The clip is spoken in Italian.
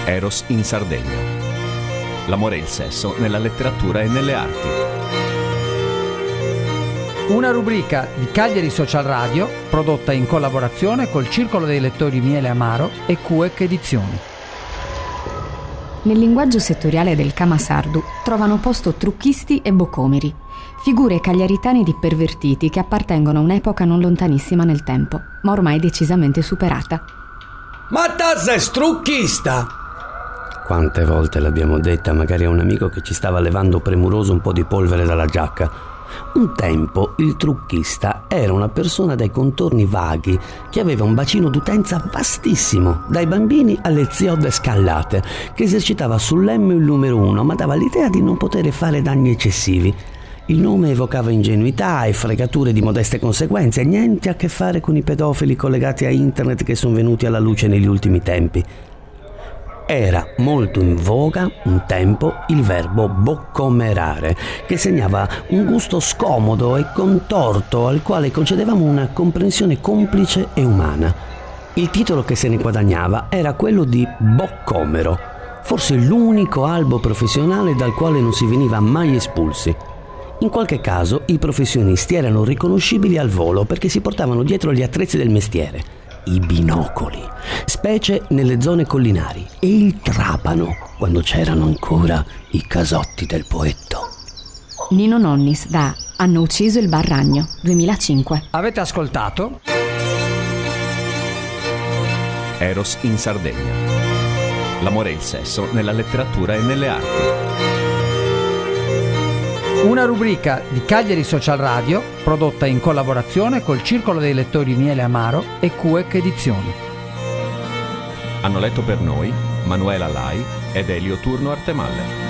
Eros in Sardegna. L'amore e il sesso nella letteratura e nelle arti. Una rubrica di Cagliari Social Radio prodotta in collaborazione col Circolo dei Lettori Miele Amaro e QEC Edizioni. Nel linguaggio settoriale del Kama Sardu trovano posto trucchisti e boccomeri, figure cagliaritane di pervertiti che appartengono a un'epoca non lontanissima nel tempo, ma ormai decisamente superata. Ma t'azza strucchista! Quante volte l'abbiamo detta magari a un amico che ci stava levando premuroso un po' di polvere dalla giacca. Un tempo il trucchista era una persona dai contorni vaghi che aveva un bacino d'utenza vastissimo, dai bambini alle ziode scallate, che esercitava sull'M il numero 1, ma dava l'idea di non poter fare danni eccessivi. Il nome evocava ingenuità e fregature di modeste conseguenze, niente a che fare con i pedofili collegati a internet che sono venuti alla luce negli ultimi tempi. Era molto in voga un tempo il verbo boccomerare, che segnava un gusto scomodo e contorto al quale concedevamo una comprensione complice e umana. Il titolo che se ne guadagnava era quello di boccomero, forse l'unico albo professionale dal quale non si veniva mai espulsi. In qualche caso i professionisti erano riconoscibili al volo perché si portavano dietro gli attrezzi del mestiere, i binocoli, specie nelle zone collinari, e il trapano, quando c'erano ancora i casotti del poetto. Nino Nonnis da Hanno ucciso il bar Ragno, 2005. Avete ascoltato? Eros in Sardegna. L'amore e il sesso nella letteratura e nelle arti. Una rubrica di Cagliari Social Radio prodotta in collaborazione col Circolo dei Lettori Miele Amaro e QEC Edizioni. Hanno letto per noi Manuela Lai ed Elio Turno Artemalle.